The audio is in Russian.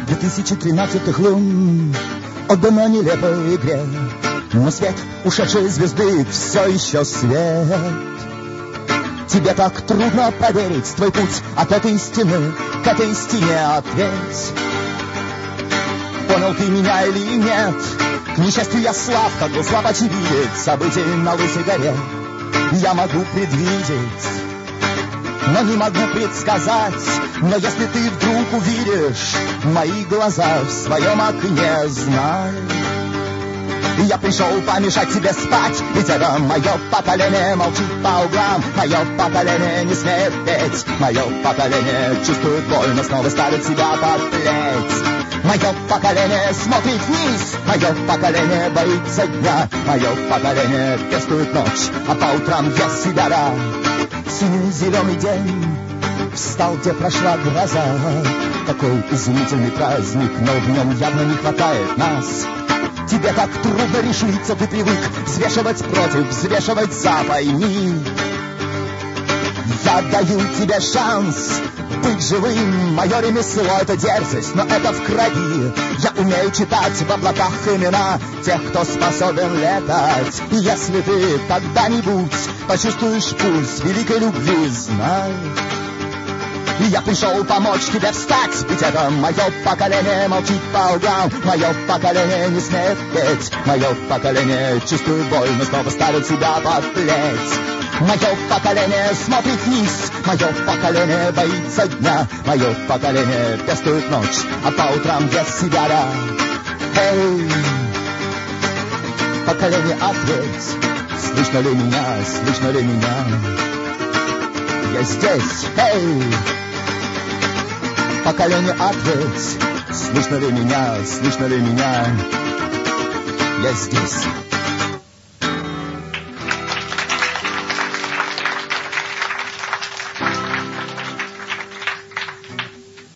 2013 лун отдано нелепой игре, но свет ушедшей звезды все еще свет. Тебе так трудно поверить, твой путь от этой стены к этой стене ответь. Понял ты меня или нет? К несчастью я слаб, как был слаб очевидец событий на лысой горе. Я могу предвидеть, но не могу предсказать. Но если ты вдруг увидишь мои глаза в своем окне, знай, я пришел помешать тебе спать. Ведь это мое поколение молчит по углам, мое поколение не смеет петь, мое поколение чувствует боль, но снова ставит себя под плеть. Мое поколение смотрит вниз, мое поколение боится дня, мое поколение пестует ночь, а по утрам ест себя рай. Синий зеленый день встал, где прошла гроза. Какой изумительный праздник, но в нем явно не хватает нас. Тебе так трудно решиться, ты привык взвешивать против, взвешивать за, пойми. Я даю тебе шанс быть живым, мое ремесло — это дерзость, но это в крови. Я умею читать в облаках имена тех, кто способен летать. И если ты когда-нибудь почувствуешь пульс великой любви, знай, я пришел помочь тебе встать. Ведь это мое поколение молчит по углам, мое поколение не смеет петь, мое поколение чувствует боль, но снова ставит себя под плеть. Мое поколение смотрит вниз, мое поколение боится дня, мое поколение пестует ночь, а по утрам ест себя рай. Эй, поколение, ответь, слышно ли меня, слышно ли меня? Я здесь, эй, поколение, ответь, слышно ли меня, слышно ли меня? Я здесь.